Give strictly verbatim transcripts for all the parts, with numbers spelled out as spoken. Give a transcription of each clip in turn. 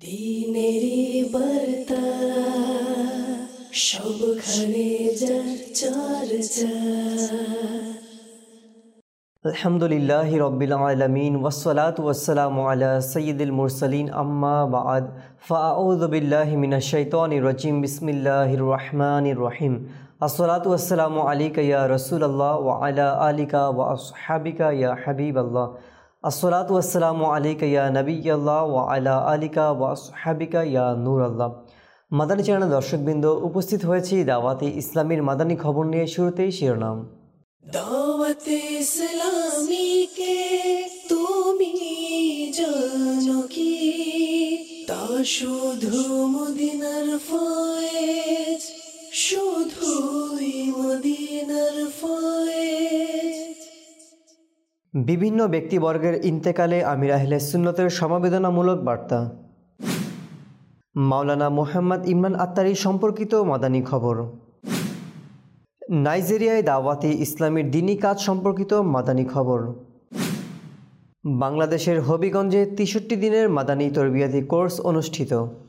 দিনেরি বার্তা সবখানে যার চর্চা। আলহামদুলিল্লাহি রাব্বিল আলামিন ওয়াসসালাতু ওয়াসসালামু আলা সাইয়্যিদিল মুরসালিন আম্মা বা'দ ফাআউযু বিল্লাহি মিনাশ শাইতানির রাজিম বিসমিল্লাহির রহমানির রহিম। আসসালাতু ওয়াসসালামু আলাইকা ইয়া রাসূলুল্লাহ ওয়া আলা আলিকা ওয়া আসহাবিকা ইয়া হাবিবাল্লাহ। আসসালাতু ওয়াসসালামু আলাইকা ইয়া নবিয়াল্লাহ ওয়া আলা আলিকা ওয়া আসহাবিকা ইয়া নূরাল্লাহ। মাদানী চ্যানেল দর্শকবৃন্দ, উপস্থিত হয়েছি দাওয়াতে ইসলামীর মাদানী খবর নিয়ে। শুরুতেই শিরোনাম। দাওয়াতে ইসলামী কে তুমি জানো কি, তা শুধু মদিনার ফয়েজ, শুধুই মদিনার ফয়েজ। বিভিন্ন ব্যক্তিবর্গের ইন্তেকালে আমির আহলে সুন্নতের সমবেদনামূলক বার্তা। মাওলানা মোহাম্মদ ইমরান আত্তারি সম্পর্কিত মাদানী খবর। নাইজেরিয়ায় দাওয়াতে ইসলামীর দ্বীনী কাজ সম্পর্কিত মাদানী খবর। বাংলাদেশের হবিগঞ্জে তেষট্টি দিনের মাদানী তরবিয়াতি কোর্স অনুষ্ঠিত।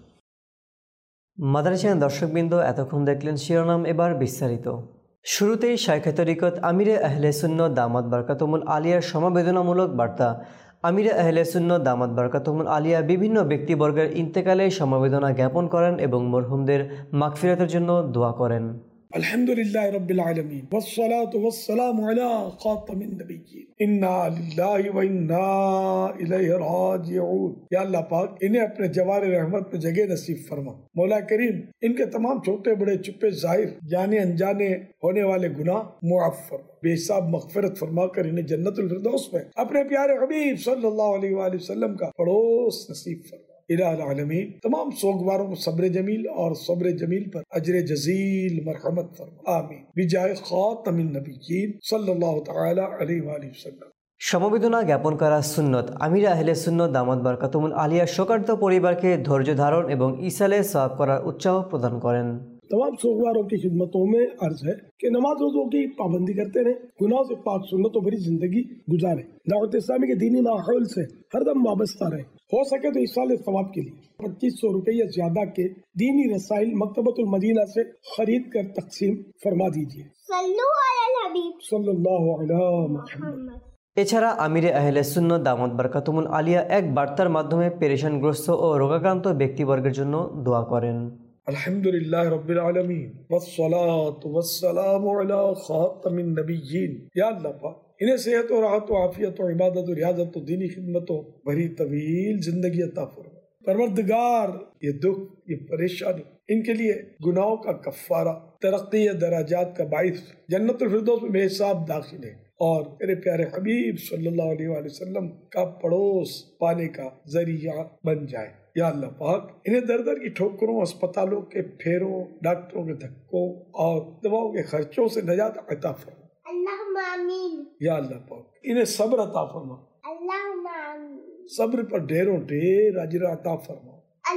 মাদানী চ্যানেল দর্শকবৃন্দ, এতক্ষণ দেখলেন শিরোনাম, এবার বিস্তারিত। শুরুতেই শায়খে তরিকত আমিরে আহলে সুন্নত দামাত বারকাতুহুল আলিয়ার সমবেদনামূলক বার্তা। আমিরে আহলে সুন্নত দামাত বারকাতুহুল আলিয়া বিভিন্ন ব্যক্তিবর্গের ইন্তেকালে সমবেদনা জ্ঞাপন করেন এবং মরহুমদের মাগফিরাতের জন্য দোয়া করেন। الحمدللہ رب العالمین والصلاة والسلام علی خاتم النبیین انا للہ و انا الیہ راجعون۔ یا اللہ پاک انہیں اپنے جوار رحمت میں جگہ نصیب فرما۔ مولا کریم ان کے تمام چھوٹے بڑے چھپے ظاہر جانے انجانے ہونے والے گناہ معاف فرما، بے حساب مغفرت فرما کر انہیں جنت الفردوس میں اپنے پیارے حبیب صلی اللہ علیہ وآلہ وسلم کا پڑوس نصیب فرما۔ الہ العالمین تمام سوگواروں کو صبر جمیل اور صبر جمیل پر اجر جزیل مرحمت فرما، آمین بجائے خاتم النبیین صلی اللہ تعالی علیہ وآلہ وسلم۔ সমবেদনা জ্ঞাপন করা সুন্নত। আমিরে আহলে সুন্নত দামাত বারকাতুহুল আলিয়া শোকার্ত পরিবারকে ধৈর্য ধারণ এবং ইসালে সওয়াব করার উৎসাহ প্রদান করেন। تمام سوگواروں کی خدمتوں میں عرض ہے کہ نماز روزوں کی پابندی کرتے رہیں، گناہوں سے پاک سنتوں بھری زندگی گزاریں، دعوت اسلامی کے دینی ماحول سے ہر دم وابستہ رہیں، ہو سکے تو ایصال ثواب کے لیے پچیس سو روپے یا زیادہ کے دینی رسائل مکتبۃ المدینہ سے خرید کر تقسیم فرما دیجیے۔ صلو علی الحبیب صلی اللہ علی محمد۔ এছাড়া আমিরে আহলে সুন্নত দামাত বারকাতুহুল আলিয়া এক বার্তার মাধ্যমে পেরেশানগ্রস্ত ও রোগাক্রান্ত ব্যক্তিবর্গের জন্য দোয়া করেন। الحمدللہ رب العالمین والصلاة والسلام علی خاتم النبیین۔ یا اللہ پاک انہیں صحت و راحت و عافیت و عبادت و ریاضت و دینی خدمتوں بھری طویل زندگی عطا فرما۔ پروردگار یہ دکھ، یہ پریشانی ان کے لیے گناہوں کا کفارہ، ترقی درجات کا باعث، جنت الفردوس میں بے حساب داخل ہے اور میرے پیارے حبیب صلی اللہ علیہ وآلہ وسلم کا پڑوس پانے کا ذریعہ بن جائے۔ یا اللہ پاک انہیں در در کی ٹھوکروں، اسپتالوں کے پھیروں، ڈاکٹروں کے دھکوں اور دواؤں کے خرچوں سے نجات عطا فرما۔ اللہم آمین۔ یا اللہ پاک انہیں صبر عطا فرما، اللہم آمین۔ صبر پر ڈھیروں ڈھیر اجر عطا فرما۔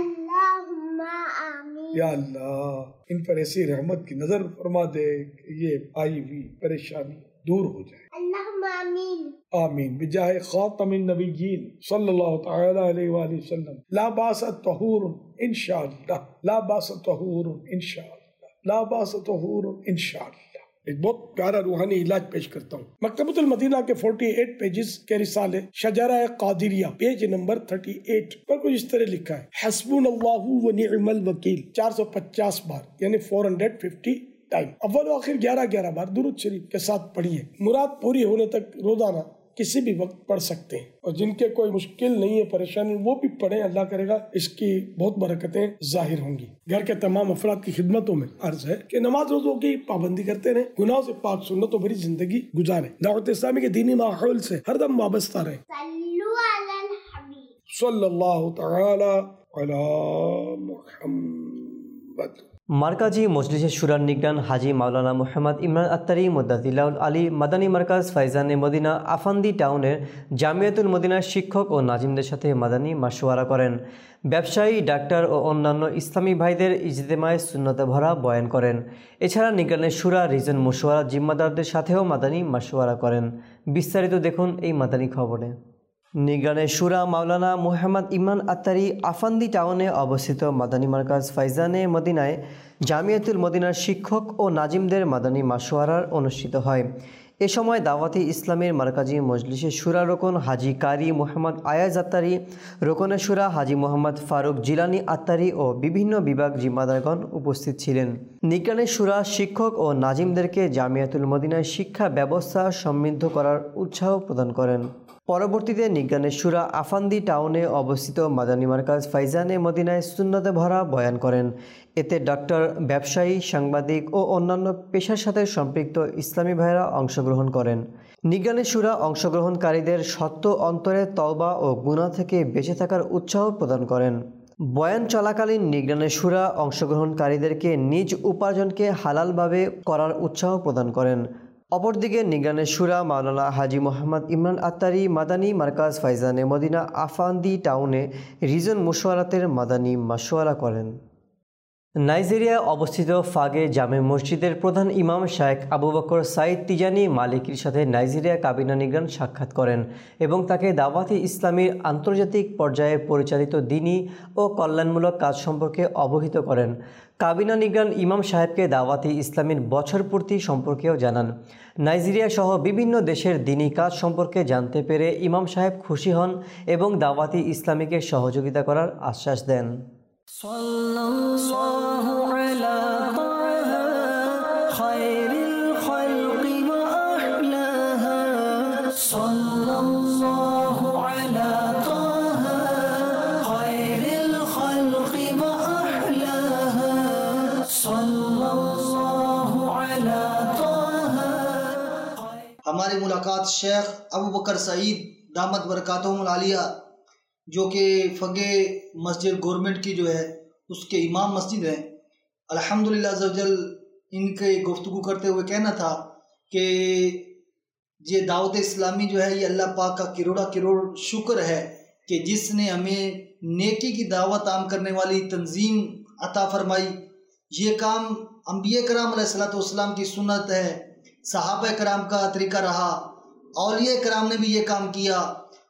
اللہم آمین۔ یا اللہ ان پر ایسی رحمت کی نظر فرما دے کہ یہ آئی ہوئی پریشانی دور ہو جائے۔ اللہم آمین۔ آمین بجاہ خاتم النبیین صلی اللہ تعالی علیہ وآلہ وسلم۔ لا باس طہور انشاءاللہ، لا باس طہور انشاءاللہ، لا باس طہور انشاءاللہ۔ ایک بہت پیارا روحانی علاج پیش کرتا ہوں۔ مکتبۃ المدینہ کے اڑتالیس پیجز کے رسالے شجرہ قادریہ پیج نمبر اڑتیس پر کچھ اس طرح لکھا ہے: حسبنا اللہ و نعم الوکیل چار سو پچاس بار، یعنی چار سو پچاس ٹائم، اول و آخر گیارہ گیارہ بار درود شریف کے ساتھ پڑھیے۔ مراد پوری ہونے تک روزانہ کسی بھی وقت پڑھ سکتے ہیں، اور جن کے کوئی مشکل نہیں ہے، پریشانی، وہ بھی پڑھیں، اللہ کرے گا اس کی بہت برکتیں ظاہر ہوں گی۔ گھر کے تمام افراد کی خدمتوں میں عرض ہے کہ نماز روزوں کی پابندی کرتے رہیں، گناہوں سے پاک سنتوں بھری زندگی گزاریں، دعوت اسلامی کے دینی ماحول سے ہر دم وابستہ رہیں۔ صلو علی الحبیب صلی اللہ تعالی علی محمد۔ মার্কাজি মজলিসে শুরার নিগরান হাজি মাওলানা মোহাম্মদ ইমরান আত্তারি মুদ্দাতিল্লাহুল আলী মাদানী মার্কাজ ফাইজানে মদিনা আফান্দি টাউনের জামিয়াতুল মদিনার শিক্ষক ও নাজিমদের সাথে মাদানী মাশওয়ারা করেন। ব্যবসায়ী, ডাক্তার ও অন্যান্য ইসলামী ভাইদের ইজতেমায় সুন্নতে ভরা বয়ান করেন। এছাড়া নিগরানের শুরা রিজন মশওয়ারা জিম্মাদারদের সাথেও মাদানী মাশওয়ারা করেন। বিস্তারিত দেখুন এই মাদানী খবরে। নিগরানে শুরা মাওলানা মুহাম্মদ ইমান আত্তারি আফান্দি টাউনে অবস্থিত মাদানী মার্কাজ ফাইজানে মদিনায় জামিয়াতুল মদিনার শিক্ষক ও নাজিমদের মাদানী মাশওয়ারার অনুষ্ঠিত হয়। এ সময় দাওয়াতি ইসলামের মার্কাজি মজলিসে শুরা রোকন হাজি কারি মোহাম্মদ আয়াজ আত্তারি, রোকনে শুরা হাজি মোহাম্মদ ফারুক জিলানি আত্তারি ও বিভিন্ন বিভাগ জিম্মাদারগণ উপস্থিত ছিলেন। নিগরানে শুরা শিক্ষক ও নাজিমদেরকে জামিয়াতুল মদিনায় শিক্ষা ব্যবস্থা সমৃদ্ধ করার উৎসাহ প্রদান করেন। পরবর্তীতে নিগরানে শুরা আফান্দি টাউনে অবস্থিত মাদানী মার্কাজ ফাইজানে মদিনায় সুন্নতে ভরা বয়ান করেন। এতে ডক্টর, ব্যবসায়ী, সাংবাদিক ও অন্যান্য পেশার সাথে সম্পৃক্ত ইসলামী ভাইয়েরা অংশগ্রহণ করেন। নিগরানে শুরা অংশগ্রহণকারীদের সত্য অন্তরে তওবা ও গুনাহ থেকে বেঁচে থাকার উৎসাহ প্রদান করেন। বয়ান চলাকালীন নিগরানে শুরা অংশগ্রহণকারীদেরকে নিজ উপার্জনকে হালালভাবে করার উৎসাহ প্রদান করেন। অপরদিকে নিগরানে শুরা মাওলানা হাজি মোহাম্মদ ইমরান আত্তারি মাদানী মার্কাজ ফাইজানে মদিনা আফান্দি টাউনে রিজন মুশওয়ারাতের মাদানী মাশওয়ারা করেন। নাইজেরিয়ায় অবস্থিত ফাগে জামে মসজিদের প্রধান ইমাম শায়েখ আবু বকর সাইদ তিজানি মালিকির সাথে নাইজেরিয়া কাবিনা নিগরান সাক্ষাৎ করেন এবং তাকে দাওয়াতি ইসলামীর আন্তর্জাতিক পর্যায়ে পরিচালিত দ্বীনী ও কল্যাণমূলক কাজ সম্পর্কে অবহিত করেন। কাবিনা নিগরান ইমাম সাহেবকে দাওয়াতি ইসলামীর বছর পূর্তি সম্পর্কেও জানান। নাইজেরিয়া সহ বিভিন্ন দেশের দ্বীনী কাজ সম্পর্কে জানতে পেরে ইমাম সাহেব খুশি হন এবং দাওয়াতি ইসলামীকে সহযোগিতা করার আশ্বাস দেন। সাল্লাল্লাহু আলা তাহা খায়রিল খালকি ওয়া আহলাহা সাল্লাল্লাহু আলা তাহা খায়রিল খালকি ওয়া আহলাহা সাল্লাল্লাহু আলা তাহা। हमारी मुलाकात शेख अबू बकर सईद दामद बरकातुहुल आलिया जो कि फ़गे मस्जिद गवर्नमेंट की जो है उसके इमाम मस्जिद हैं, अल्हम्दुलिल्लाह अज़्ज़वजल इनके गुफ्तगू करते हुए कहना था कि ये दावत इस्लामी जो है ये अल्लाह पाक का करोड़ा करोड़ शुक्र है कि जिसने हमें नेकी की दावत आम करने वाली तंजीम अता फरमाई। ये काम अंबिया कराम अलैहिस्सलाम की सुन्नत है, सहाबा कराम का तरीका रहा, औलिया कराम ने भी ये काम किया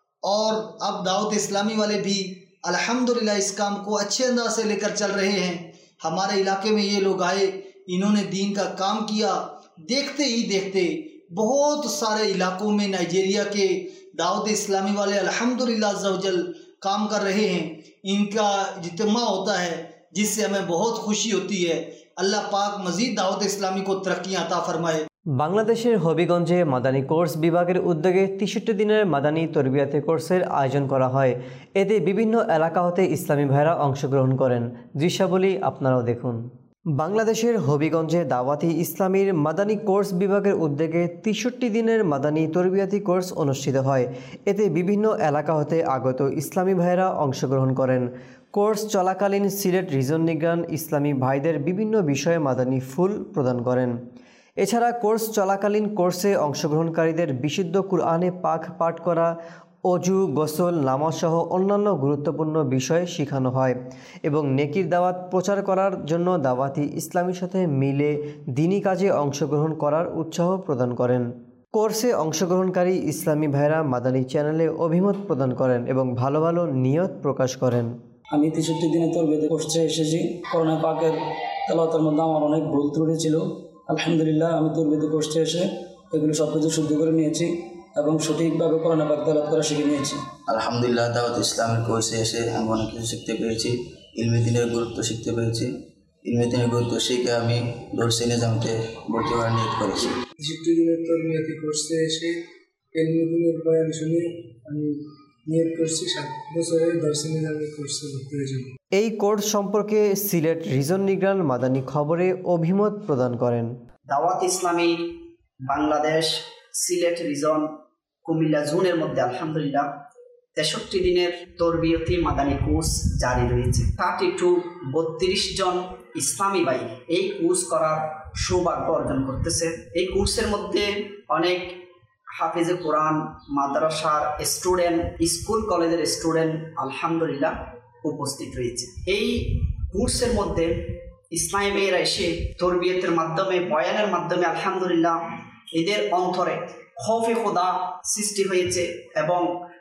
और अब दावत इस्लामी वाले भी अल्हम्दुलिल्लाह इस काम को अच्छे अंदाज से लेकर चल रहे हैं। हमारे इलाके में ये लोग आए, इन्होंने दीन का काम किया, देखते ही देखते बहुत सारे इलाकों में नाइजीरिया के दावत इस्लामी वाले अल्हम्दुलिल्लाह अज़्ज़वजल काम कर रहे हैं। इनका इज्तिमा होता है जिससे हमें बहुत खुशी होती है। अल्लाह पाक मज़ीद दावत इस्लामी को तरक्कियाँ अता फरमाए। বাংলাদেশের হবিগঞ্জে মাদানী কোর্স বিভাগের উদ্যোগে তেষট্টি দিনের মাদানী তরবিয়াতে কোর্সের আয়োজন করা হয়। এতে বিভিন্ন এলাকা হতে ইসলামী ভাইরা অংশগ্রহণ করেন। দৃশ্যাবলী আপনারাও দেখুন। বাংলাদেশের হবিগঞ্জে দাওয়াতি ইসলামীর মাদানী কোর্স বিভাগের উদ্যোগে তেষট্টি দিনের মাদানী তরবিয়াতি কোর্স অনুষ্ঠিত হয়। এতে বিভিন্ন এলাকা হতে আগত ইসলামী ভাইরা অংশগ্রহণ করেন। কোর্স চলাকালীন সিলেট রিজন নিগরান ইসলামী ভাইদের বিভিন্ন বিষয়ে মাদানী ফুল প্রদান করেন। এছাড়া কোর্স চলাকালীন কোর্সে অংশগ্রহণকারীদের বিশুদ্ধ কুরআনে পাক পাঠ করা, অজু, গোসল, নামাজ সহ অন্যান্য গুরুত্বপূর্ণ বিষয় শেখানো হয় এবং নেকির দাওয়াত প্রচার করার জন্য দাওয়াতি ইসলামীর সাথে মিলে দ্বীনী কাজে অংশগ্রহণ করার উৎসাহ প্রদান করেন। কোর্সে অংশগ্রহণকারী ইসলামী ভাইরা মাদানী চ্যানেলে অভিমত প্রদান করেন এবং ভালো ভালো নিয়ত প্রকাশ করেন। আমি তেষট্টি দিনে তরবিয়াতে কোর্সে এসেছি। করোনা পাকের তেলাওয়াতের মধ্যে আমার অনেক ভুল ত্রুটি ছিল। আলহামদুলিল্লাহ আমি তরবিয়াতে কোর্সে এসে এগুলো সব কিছু শুদ্ধ করে নিয়েছি এবং সঠিকভাবে করোনা পাক তেলাওয়াত করা শিখে নিয়েছি। আলহামদুলিল্লাহ দাওয়াত ইসলামের কোর্সে এসে আমি অনেক কিছু শিখতে পেরেছি। ইলমে দ্বীনের গুরুত্ব শিখতে পেরেছি। ইলমে দ্বীনের গুরুত্ব শিখে আমি দরসে নিজামতে ভর্তি হওয়ার নিয়ত করেছি। তেষট্টি দিনের তরবিয়াতে কোর্সে এসে ইলমে দ্বীনের বয়ান শুনে আমি নিয়ত করছি সাত বছরের দরসে নিজামে কোর্সে ভর্তি হয়ে যাব। এই কোর্স সম্পর্কে সিলেট রিজন নিগরান মাদানী খবরে অভিমত প্রদান করেন। দাওয়াত ইসলামী বাংলাদেশ সিলেট রিজন কুমিল্লা জোনের মধ্যে আলহামদুলিল্লাহ তেষট্টি দিনের তরবিয়তি মাদানী কোর্স জারি রয়েছে। থার্টি টু বত্রিশ জন ইসলামী ভাই এই কোর্স করার সৌভাগ্য অর্জন করতেছে। এই কোর্সের মধ্যে অনেক হাফিজে কোরআন, মাদ্রাসার স্টুডেন্ট, স্কুল কলেজের স্টুডেন্ট আলহামদুলিল্লাহ উপস্থিত রয়েছে। এই কোর্সের মধ্যে ইসলামী ভাইয়েরা এসে তরবিয়তের মাধ্যমে, বয়ানের মাধ্যমে আলহামদুলিল্লাহ এদের অন্তরে খৌফে খোদা সৃষ্টি হয়েছে এবং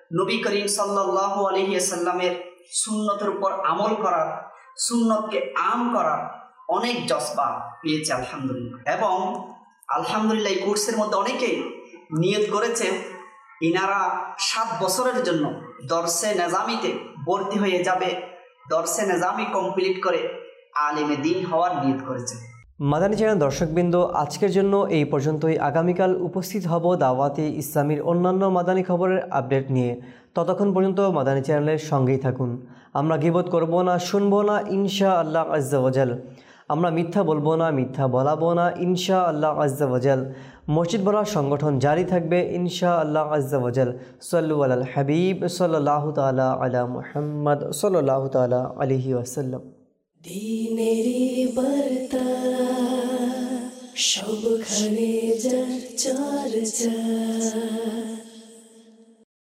নবী করিম সাল্লাল্লাহু আলাইহি ওয়াসাল্লামের সুন্নতের উপর আমল করা, সুন্নতকে আম করা অনেক জজবা পেয়েছে আলহামদুলিল্লাহ। এবং আলহামদুলিল্লাহ এই কোর্সের মধ্যে অনেকেই নিয়ত করেছে ইনারা সাত বছরের জন্য দর্সে নেজামিতে ভর্তি হয়ে যাবে, দর্সে নেজামি কমপ্লিট করে আলেমে দিন হওয়ার নিয়ত করেছে। মাদানী চ্যানেল দর্শকবৃন্দ, আজকের জন্য এই পর্যন্তই। আগামীকাল উপস্থিত হব দাওয়াতে ইসলামীর অন্যান্য মাদানী খবরের আপডেট নিয়ে। ততক্ষণ পর্যন্ত মাদানী চ্যানেলের সঙ্গেই থাকুন। আমরা গীবত করব না, শুনবো না ইনশা আল্লাহ আজ্জা ওয়াজাল। আমরা মিথ্যা বলবো না, মিথ্যা বলাবো না ইনশা আল্লাহ আজ্জা ওয়াজাল। মসজিদ ভরার সংগঠন জারি থাকবে ইনশা আল্লাহ আজ্জা ওয়াজাল। সাল্লু আলাল হাবিব সাল্লাল্লাহু তাআলা আলা মুহাম্মদ সাল্লাল্লাহু তাআলা আলাইহি ওয়াসাল্লাম। দিনেরি বার্তা সবখানে যার চর্চা।